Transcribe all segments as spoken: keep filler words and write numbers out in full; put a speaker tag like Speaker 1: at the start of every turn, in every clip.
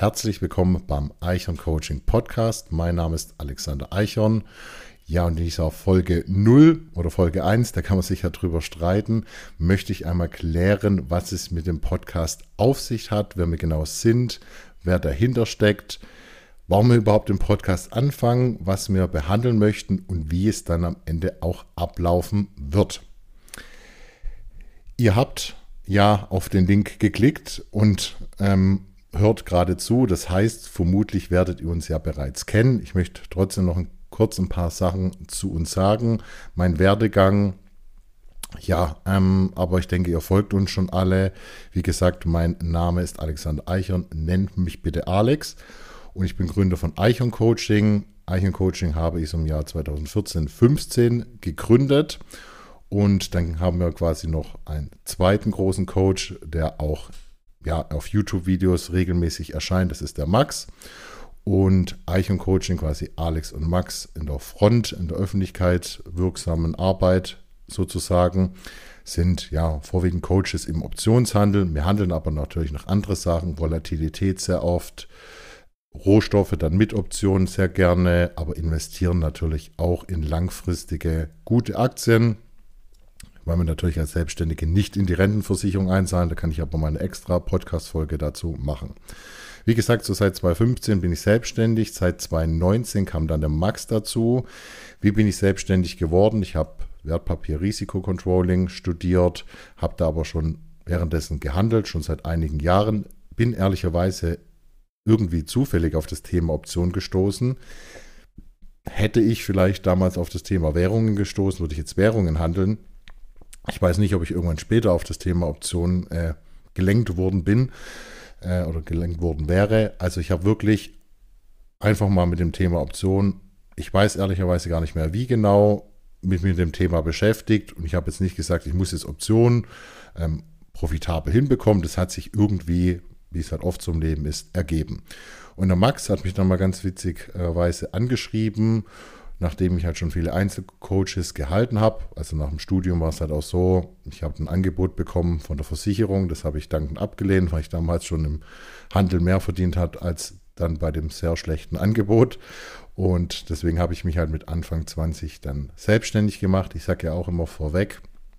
Speaker 1: Herzlich willkommen beim Eichhorn Coaching Podcast. Mein Name ist Alexander Eichhorn. Ja, und in dieser Folge null oder Folge eins, da kann man sich ja drüber streiten, möchte ich einmal klären, was es mit dem Podcast auf sich hat, wer wir genau sind, wer dahinter steckt, warum wir überhaupt den Podcast anfangen, was wir behandeln möchten und wie es dann am Ende auch ablaufen wird. Ihr habt ja auf den Link geklickt und ähm, hört gerade zu. Das heißt, vermutlich werdet ihr uns ja bereits kennen. Ich möchte trotzdem noch ein, kurz ein paar Sachen zu uns sagen. Mein Werdegang, ja, ähm, aber ich denke, ihr folgt uns schon alle. Wie gesagt, mein Name ist Alexander Eichhorn. Nennt mich bitte Alex. Und ich bin Gründer von Eichhorn Coaching. Eichhorn Coaching habe ich im Jahr zweitausendvierzehn fünfzehn gegründet. Und dann haben wir quasi noch einen zweiten großen Coach, der auch ja, auf YouTube-Videos regelmäßig erscheint. Das ist der Max. Und Eichhorn Coaching, quasi Alex und Max in der Front, in der Öffentlichkeit wirksamen Arbeit sozusagen, sind ja vorwiegend Coaches im Optionshandel. Wir handeln aber natürlich noch andere Sachen, Volatilität sehr oft, Rohstoffe dann mit Optionen sehr gerne, aber investieren natürlich auch in langfristige, gute Aktien, weil wir natürlich als Selbstständige nicht in die Rentenversicherung einzahlen. Da kann ich aber mal eine extra Podcast-Folge dazu machen. Wie gesagt, so seit zweitausendfünfzehn bin ich selbstständig. Seit zweitausendneunzehn kam dann der Max dazu. Wie bin ich selbstständig geworden? Ich habe Wertpapier-Risikocontrolling studiert, habe da aber schon währenddessen gehandelt, schon seit einigen Jahren. Bin ehrlicherweise irgendwie zufällig auf das Thema Option gestoßen. Hätte ich vielleicht damals auf das Thema Währungen gestoßen, würde ich jetzt Währungen handeln. Ich weiß nicht, ob ich irgendwann später auf das Thema Optionen äh, gelenkt worden bin äh, oder gelenkt worden wäre. Also ich habe wirklich einfach mal mit dem Thema Optionen, ich weiß ehrlicherweise gar nicht mehr, wie genau, mich mit dem Thema beschäftigt. Und ich habe jetzt nicht gesagt, ich muss jetzt Optionen ähm, profitabel hinbekommen. Das hat sich irgendwie, wie es halt oft so im Leben ist, ergeben. Und der Max hat mich dann mal ganz witzigerweise angeschrieben, nachdem ich halt schon viele Einzelcoaches gehalten habe. Also nach dem Studium war es halt auch so, ich habe ein Angebot bekommen von der Versicherung, das habe ich dankend abgelehnt, weil ich damals schon im Handel mehr verdient habe als dann bei dem sehr schlechten Angebot. Und deswegen habe ich mich halt mit Anfang zwanzig dann selbstständig gemacht. Ich sage ja auch immer vorweg,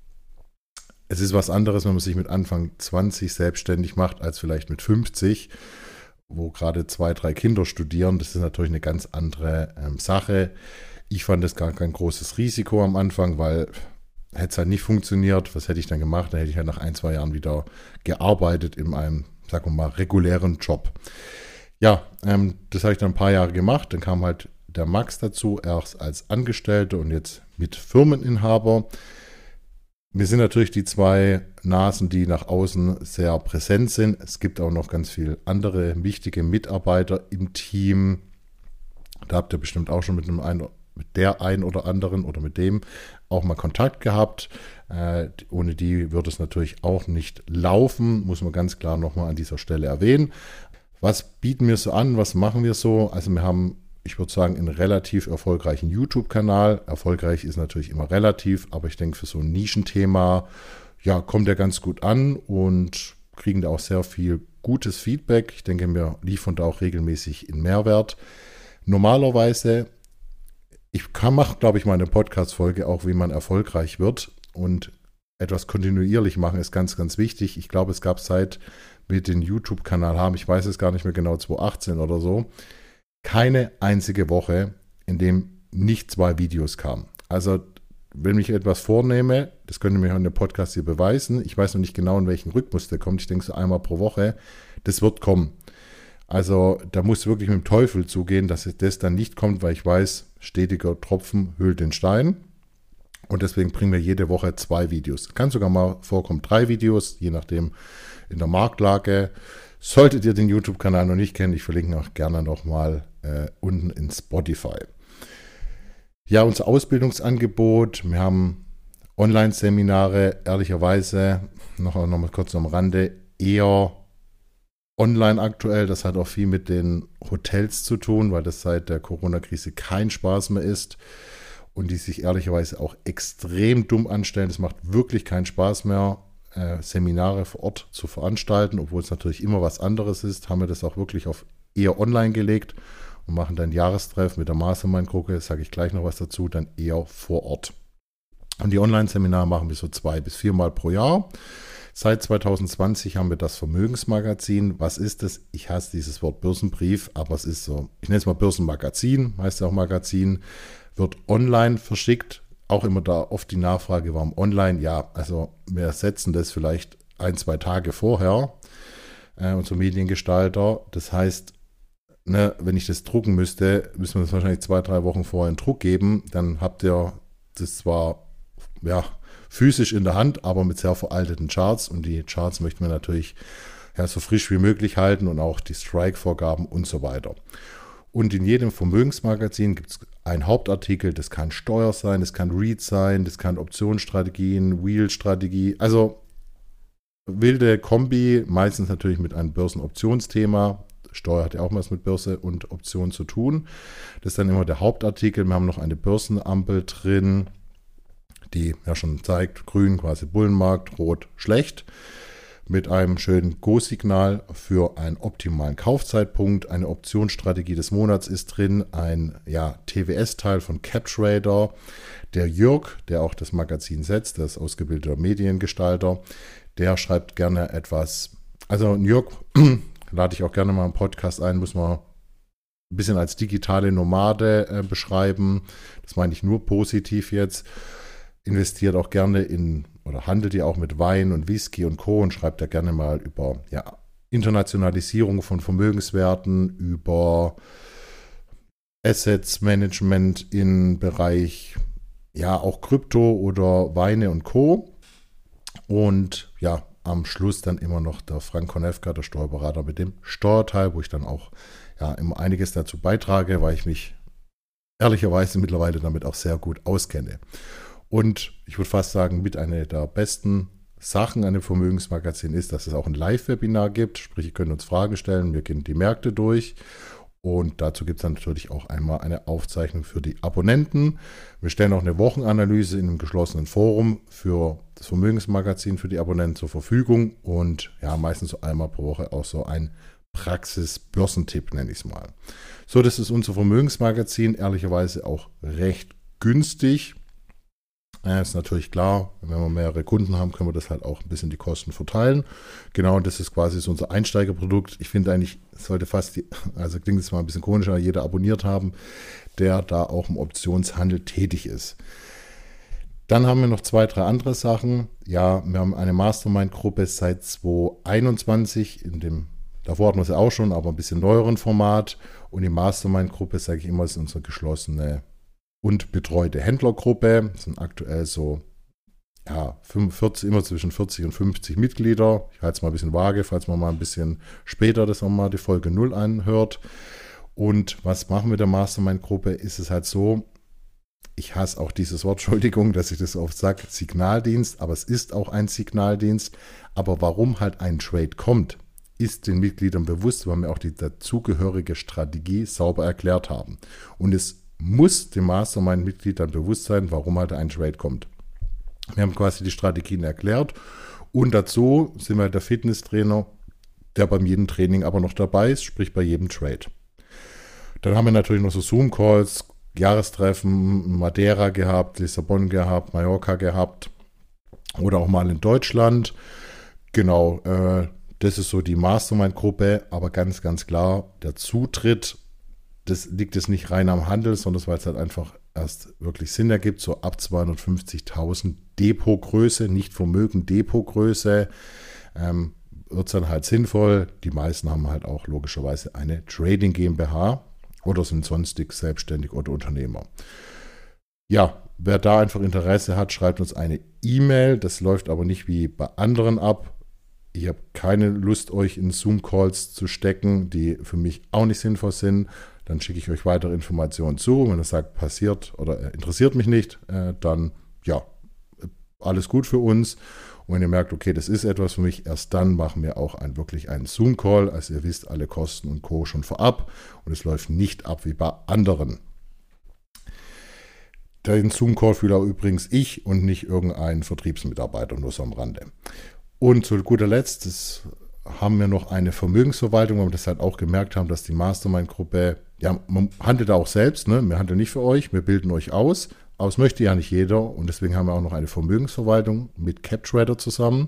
Speaker 1: es ist was anderes, wenn man sich mit Anfang zwanzig selbstständig macht, als vielleicht mit fünfzig, wo gerade zwei, drei Kinder studieren. Das ist natürlich eine ganz andere ähm, Sache. Ich fand das gar kein großes Risiko am Anfang, weil hätte es halt nicht funktioniert. Was hätte ich dann gemacht? Dann hätte ich halt nach ein, zwei Jahren wieder gearbeitet in einem, sagen wir mal, regulären Job. Ja, ähm, das habe ich dann ein paar Jahre gemacht. Dann kam halt der Max dazu, erst als Angestellter und jetzt mit Firmeninhaber. Wir sind natürlich die zwei Nasen, die nach außen sehr präsent sind. Es gibt auch noch ganz viele andere wichtige Mitarbeiter im Team. Da habt ihr bestimmt auch schon mit, einem ein, mit der einen oder anderen oder mit dem auch mal Kontakt gehabt. Äh, ohne die würde es natürlich auch nicht laufen, muss man ganz klar nochmal an dieser Stelle erwähnen. Was bieten wir so an? Was machen wir so? Also wir haben, ich würde sagen, einen relativ erfolgreichen YouTube-Kanal. Erfolgreich ist natürlich immer relativ, aber ich denke, für so ein Nischenthema, ja, kommt er ganz gut an und kriegen da auch sehr viel gutes Feedback. Ich denke, wir liefern da auch regelmäßig einen Mehrwert. Normalerweise, ich mache, glaube ich, mal eine Podcast-Folge auch, wie man erfolgreich wird, und etwas kontinuierlich machen ist ganz, ganz wichtig. Ich glaube, es gab seit wir den YouTube-Kanal haben, ich weiß es gar nicht mehr genau, zweitausendachtzehn oder so, keine einzige Woche, in dem nicht zwei Videos kamen. Also, wenn ich etwas vornehme, das könnt ihr mir in dem Podcast hier beweisen, ich weiß noch nicht genau, in welchem Rhythmus der kommt, ich denke so einmal pro Woche, das wird kommen. Also, da muss wirklich mit dem Teufel zugehen, dass das dann nicht kommt, weil ich weiß, stetiger Tropfen höhlt den Stein. Und deswegen bringen wir jede Woche zwei Videos. Kann sogar mal vorkommen, drei Videos, je nachdem in der Marktlage. Solltet ihr den YouTube-Kanal noch nicht kennen, ich verlinke auch gerne nochmal äh, unten in Spotify. Ja, unser Ausbildungsangebot, wir haben Online-Seminare, ehrlicherweise, noch, noch mal kurz am Rande, eher online aktuell. Das hat auch viel mit den Hotels zu tun, weil das seit der Corona-Krise kein Spaß mehr ist und die sich ehrlicherweise auch extrem dumm anstellen. Das macht wirklich keinen Spaß mehr. äh, Seminare vor Ort zu veranstalten, obwohl es natürlich immer was anderes ist, haben wir das auch wirklich auf eher online gelegt und machen dann Jahrestreff mit der Mastermind-Gruppe, sage ich gleich noch was dazu, dann eher vor Ort. Und die Online-Seminare machen wir so zwei bis viermal pro Jahr. Seit zwanzig zwanzig haben wir das Vermögensmagazin. Was ist das? Ich hasse dieses Wort Börsenbrief, aber es ist so, ich nenne es mal Börsenmagazin, heißt ja auch Magazin, wird online verschickt. Auch immer da oft die Nachfrage, warum online? Ja, also wir setzen das vielleicht ein, zwei Tage vorher, äh, unser Mediengestalter. Das heißt, ne, wenn ich das drucken müsste, müssen wir das wahrscheinlich zwei, drei Wochen vorher in Druck geben. Dann habt ihr das zwar ja, physisch in der Hand, aber mit sehr veralteten Charts. Und die Charts möchten wir natürlich ja, so frisch wie möglich halten und auch die Strike-Vorgaben und so weiter. Und in jedem Vermögensmagazin gibt es einen Hauptartikel, das kann Steuer sein, das kann Read sein, das kann Optionsstrategien, Wheel-Strategie, also wilde Kombi, meistens natürlich mit einem Börsenoptionsthema. Steuer hat ja auch was mit Börse und Optionen zu tun. Das ist dann immer der Hauptartikel. Wir haben noch eine Börsenampel drin, die ja schon zeigt, grün quasi Bullenmarkt, rot schlecht. Mit einem schönen Go-Signal für einen optimalen Kaufzeitpunkt. Eine Optionsstrategie des Monats ist drin. Ein ja, T W S-Teil von CapTrader. Der Jörg, der auch das Magazin setzt, der ist ausgebildeter Mediengestalter, der schreibt gerne etwas. Also Jörg lade ich auch gerne mal im Podcast ein, muss man ein bisschen als digitale Nomade äh, beschreiben. Das meine ich nur positiv jetzt. Investiert auch gerne in oder handelt ja auch mit Wein und Whisky und Co. und schreibt ja gerne mal über ja, Internationalisierung von Vermögenswerten, über Assets Management im Bereich ja auch Krypto oder Weine und Co. Und ja, am Schluss dann immer noch der Frank Konefka, der Steuerberater mit dem Steuerteil, wo ich dann auch ja immer einiges dazu beitrage, weil ich mich ehrlicherweise mittlerweile damit auch sehr gut auskenne. Und ich würde fast sagen, mit einer der besten Sachen an dem Vermögensmagazin ist, dass es auch ein Live-Webinar gibt. Sprich, ihr könnt uns Fragen stellen, wir gehen die Märkte durch. Und dazu gibt es dann natürlich auch einmal eine Aufzeichnung für die Abonnenten. Wir stellen auch eine Wochenanalyse in einem geschlossenen Forum für das Vermögensmagazin für die Abonnenten zur Verfügung. Und ja, meistens so einmal pro Woche auch so ein Praxis-Börsentipp, nenne ich es mal. So, das ist unser Vermögensmagazin, ehrlicherweise auch recht günstig. Ja, ist natürlich klar, wenn wir mehrere Kunden haben, können wir das halt auch ein bisschen die Kosten verteilen. Genau, und das ist quasi so unser Einsteigerprodukt. Ich finde eigentlich, sollte fast, die, also klingt jetzt mal ein bisschen komisch, aber jeder abonniert haben, der da auch im Optionshandel tätig ist. Dann haben wir noch zwei, drei andere Sachen. Ja, wir haben eine Mastermind-Gruppe seit zwanzig einundzwanzig, in dem, davor hatten wir sie auch schon, aber ein bisschen neueren Format. Und die Mastermind-Gruppe, sage ich immer, ist unsere geschlossene und betreute Händlergruppe. Das sind aktuell so ja, fünfundvierzig, immer zwischen vierzig und fünfzig Mitglieder. Ich halte es mal ein bisschen vage, falls man mal ein bisschen später das nochmal die Folge null anhört. Und was machen wir mit der Mastermind-Gruppe? Ist es halt so, ich hasse auch dieses Wort, Entschuldigung, dass ich das oft sage, Signaldienst, aber es ist auch ein Signaldienst. Aber warum halt ein Trade kommt, ist den Mitgliedern bewusst, weil wir auch die dazugehörige Strategie sauber erklärt haben. Und es muss dem Mastermind-Mitglied dann bewusst sein, warum halt ein Trade kommt. Wir haben quasi die Strategien erklärt und dazu sind wir der Fitnesstrainer, der beim jedem Training aber noch dabei ist, sprich bei jedem Trade. Dann haben wir natürlich noch so Zoom-Calls, Jahrestreffen, Madeira gehabt, Lissabon gehabt, Mallorca gehabt oder auch mal in Deutschland. Genau, äh, das ist so die Mastermind-Gruppe, aber ganz, ganz klar, der Zutritt, das liegt jetzt nicht rein am Handel, sondern weil es halt einfach erst wirklich Sinn ergibt, so ab zweihundertfünfzigtausend Depotgröße, nicht Vermögen, Depotgröße, ähm, wird es dann halt sinnvoll. Die meisten haben halt auch logischerweise eine Trading GmbH oder sind sonstig selbstständig oder Unternehmer. Ja, wer da einfach Interesse hat, schreibt uns eine E-Mail. Das läuft aber nicht wie bei anderen ab. Ich habe keine Lust, euch in Zoom-Calls zu stecken, die für mich auch nicht sinnvoll sind. Dann schicke ich euch weitere Informationen zu. Wenn ihr sagt, passiert oder interessiert mich nicht, äh, dann ja, alles gut für uns. Und wenn ihr merkt, okay, das ist etwas für mich, erst dann machen wir auch ein, wirklich einen Zoom-Call. Also ihr wisst alle Kosten und Co. schon vorab. Und es läuft nicht ab wie bei anderen. Den Zoom-Call fühle auch übrigens ich und nicht irgendein Vertriebsmitarbeiter, nur so am Rande. Und zu guter Letzt das haben wir noch eine Vermögensverwaltung, weil wir das halt auch gemerkt haben, dass die Mastermind-Gruppe, ja, man handelt auch selbst, ne? Wir handeln nicht für euch, wir bilden euch aus. Aus möchte ja nicht jeder und deswegen haben wir auch noch eine Vermögensverwaltung mit CapTrader zusammen.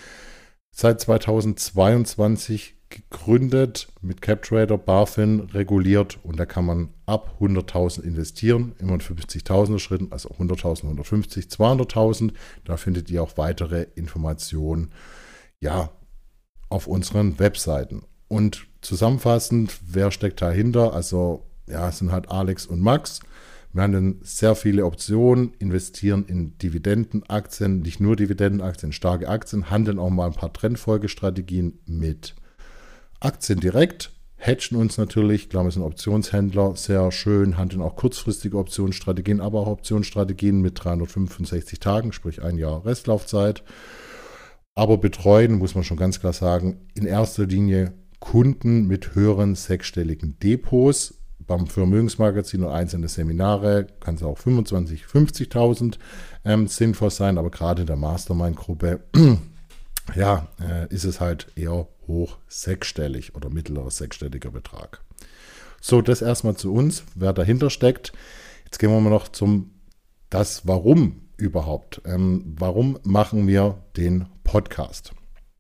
Speaker 1: Seit zweitausendzweiundzwanzig gegründet, mit CapTrader, BaFin reguliert und da kann man ab hunderttausend investieren, immer in fünfzigtausender Schritten, also hunderttausend, hundertfünfzig, zweihunderttausend. Da findet ihr auch weitere Informationen, ja, auf unseren Webseiten. Und zusammenfassend, wer steckt dahinter? Also, ja, es sind halt Alex und Max. Wir handeln sehr viele Optionen, investieren in Dividendenaktien, nicht nur Dividendenaktien, starke Aktien, handeln auch mal ein paar Trendfolgestrategien mit Aktien direkt, hedgen uns natürlich, klar, wir sind Optionshändler, sehr schön, handeln auch kurzfristige Optionsstrategien, aber auch Optionsstrategien mit dreihundertfünfundsechzig Tagen, sprich ein Jahr Restlaufzeit. Aber betreuen, muss man schon ganz klar sagen, in erster Linie Kunden mit höheren sechsstelligen Depots. Beim Vermögensmagazin und einzelne Seminare kann es auch fünfundzwanzig, fünfzigtausend ähm, sinnvoll sein, aber gerade in der Mastermind-Gruppe ja, äh, ist es halt eher hoch sechsstellig oder mittlerer sechsstelliger Betrag. So, das erstmal zu uns, wer dahinter steckt. Jetzt gehen wir mal noch zum das Warum überhaupt. Ähm, warum machen wir den Podcast?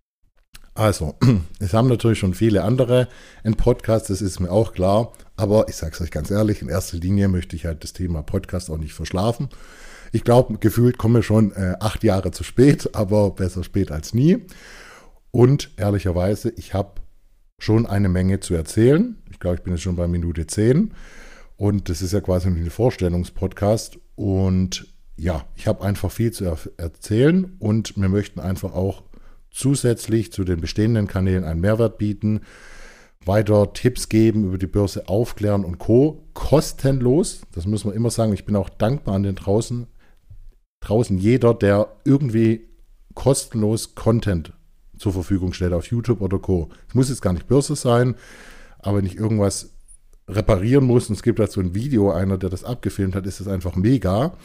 Speaker 1: Also, es haben natürlich schon viele andere einen Podcast, das ist mir auch klar, aber ich sage es euch ganz ehrlich, in erster Linie möchte ich halt das Thema Podcast auch nicht verschlafen. Ich glaube, gefühlt kommen wir schon äh, acht Jahre zu spät, aber besser spät als nie. Und ehrlicherweise, ich habe schon eine Menge zu erzählen. Ich glaube, ich bin jetzt schon bei Minute zehn und das ist ja quasi ein Vorstellungspodcast und ja, ich habe einfach viel zu er- erzählen und wir möchten einfach auch zusätzlich zu den bestehenden Kanälen einen Mehrwert bieten, weiter Tipps geben, über die Börse aufklären und Co. Kostenlos, das müssen wir immer sagen. Ich bin auch dankbar an den draußen, draußen jeder, der irgendwie kostenlos Content zur Verfügung stellt auf YouTube oder Co. Es muss jetzt gar nicht Börse sein, aber wenn ich irgendwas reparieren muss und es gibt dazu ein Video, einer, der das abgefilmt hat, ist das einfach mega.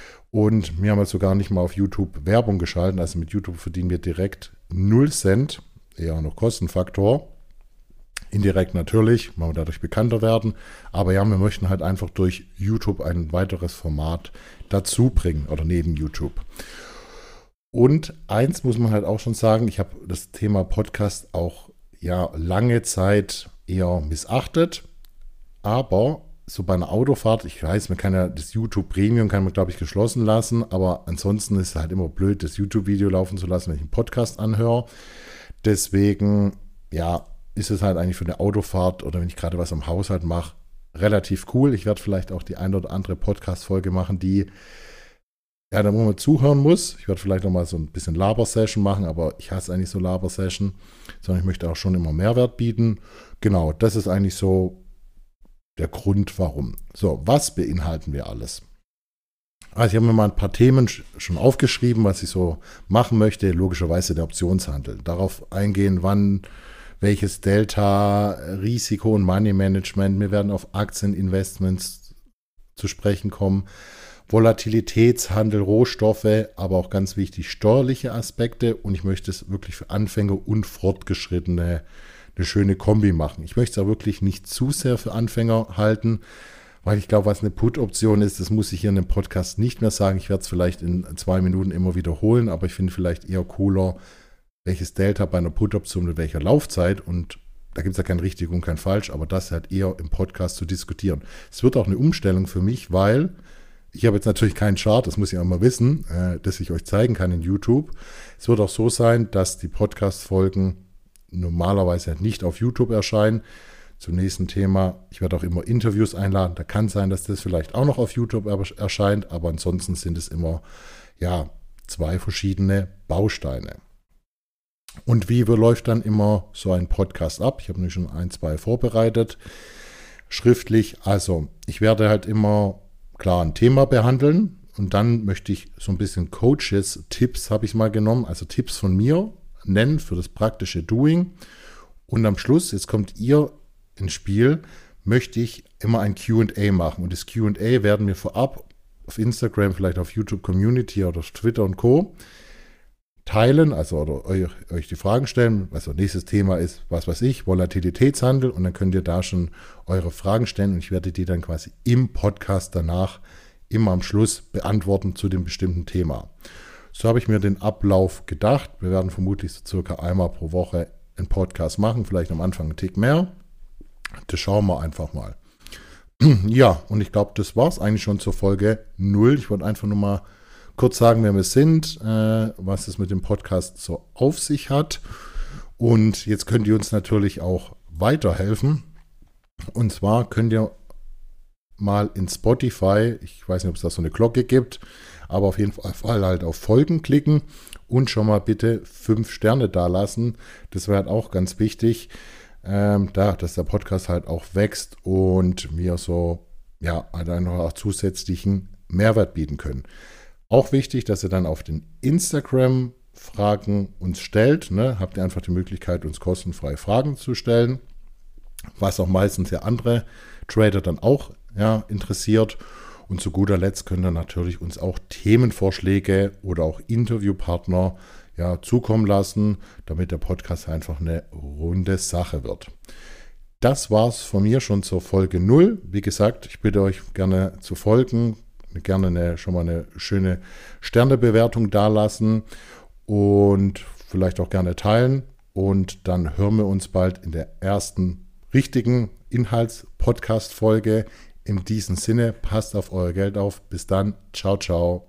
Speaker 1: Und wir haben jetzt sogar nicht mal auf YouTube Werbung geschalten. Also mit YouTube verdienen wir direkt null Cent, eher noch Kostenfaktor. Indirekt natürlich, weil wir dadurch bekannter werden. Aber ja, wir möchten halt einfach durch YouTube ein weiteres Format dazu bringen oder neben YouTube. Und eins muss man halt auch schon sagen, ich habe das Thema Podcast auch ja lange Zeit eher missachtet. Aber so bei einer Autofahrt, ich weiß, man kann ja das YouTube Premium, kann man glaube ich geschlossen lassen, aber ansonsten ist es halt immer blöd, das YouTube-Video laufen zu lassen, wenn ich einen Podcast anhöre. Deswegen, ja, ist es halt eigentlich für eine Autofahrt oder wenn ich gerade was am Haushalt mache, relativ cool. Ich werde vielleicht auch die eine oder andere Podcast-Folge machen, die, ja, da wo man zuhören muss. Ich werde vielleicht noch mal so ein bisschen Laber-Session machen, aber ich hasse eigentlich so Laber-Session, sondern ich möchte auch schon immer Mehrwert bieten. Genau, das ist eigentlich so der Grund, warum. So, was beinhalten wir alles? Also ich habe mir mal ein paar Themen schon aufgeschrieben, was ich so machen möchte. Logischerweise der Optionshandel. Darauf eingehen, wann, welches Delta, Risiko und Money Management. Wir werden auf Aktieninvestments zu sprechen kommen. Volatilitätshandel, Rohstoffe, aber auch ganz wichtig steuerliche Aspekte. Und ich möchte es wirklich für Anfänger und Fortgeschrittene eine schöne Kombi machen. Ich möchte es auch wirklich nicht zu sehr für Anfänger halten, weil ich glaube, was eine Put-Option ist, das muss ich hier in dem Podcast nicht mehr sagen. Ich werde es vielleicht in zwei Minuten immer wiederholen, aber ich finde vielleicht eher cooler, welches Delta bei einer Put-Option mit welcher Laufzeit und da gibt es ja kein richtig und kein falsch, aber das halt eher im Podcast zu diskutieren. Es wird auch eine Umstellung für mich, weil ich habe jetzt natürlich keinen Chart, das muss ich auch mal wissen, äh, dass ich euch zeigen kann in YouTube. Es wird auch so sein, dass die Podcast-Folgen normalerweise nicht auf YouTube erscheinen. Zum nächsten Thema, ich werde auch immer Interviews einladen. Da kann sein, dass das vielleicht auch noch auf YouTube erscheint, aber ansonsten sind es immer ja, zwei verschiedene Bausteine. Und wie läuft dann immer so ein Podcast ab? Ich habe nämlich schon ein, zwei vorbereitet, schriftlich. Also ich werde halt immer klar ein Thema behandeln und dann möchte ich so ein bisschen Coaches, Tipps habe ich mal genommen, also Tipps von mir nennen für das praktische Doing. Und am Schluss, jetzt kommt ihr ins Spiel, möchte ich immer ein Q und A machen. Und das Q und A werden wir vorab auf Instagram, vielleicht auf YouTube Community oder auf Twitter und Co. teilen, also oder euch, euch die Fragen stellen. Also nächstes Thema ist, was weiß ich, Volatilitätshandel, und dann könnt ihr da schon eure Fragen stellen und ich werde die dann quasi im Podcast danach immer am Schluss beantworten zu dem bestimmten Thema. So habe ich mir den Ablauf gedacht. Wir werden vermutlich so circa einmal pro Woche einen Podcast machen, vielleicht am Anfang einen Tick mehr. Das schauen wir einfach mal. Ja, und ich glaube, das war es eigentlich schon zur Folge null. Ich wollte einfach nur mal kurz sagen, wer wir sind, äh, was es mit dem Podcast so auf sich hat. Und jetzt könnt ihr uns natürlich auch weiterhelfen. Und zwar könnt ihr mal in Spotify, ich weiß nicht, ob es da so eine Glocke gibt, aber auf jeden Fall halt auf Folgen klicken und schon mal bitte fünf Sterne da lassen. Das wäre halt auch ganz wichtig, ähm, da, dass der Podcast halt auch wächst und wir so, ja, halt einfach auch zusätzlichen Mehrwert bieten können. Auch wichtig, dass ihr dann auf den Instagram-Fragen uns stellt. Ne? Habt ihr einfach die Möglichkeit, uns kostenfrei Fragen zu stellen, was auch meistens ja andere Trader dann auch ja, interessiert. Und zu guter Letzt könnt ihr natürlich uns auch Themenvorschläge oder auch Interviewpartner ja, zukommen lassen, damit der Podcast einfach eine runde Sache wird. Das war's von mir schon zur Folge null. Wie gesagt, ich bitte euch gerne zu folgen. Gerne eine, schon mal eine schöne Sternebewertung dalassen und vielleicht auch gerne teilen. Und dann hören wir uns bald in der ersten richtigen Inhalts-Podcast-Folge. In diesem Sinne, passt auf euer Geld auf. Bis dann. Ciao, ciao.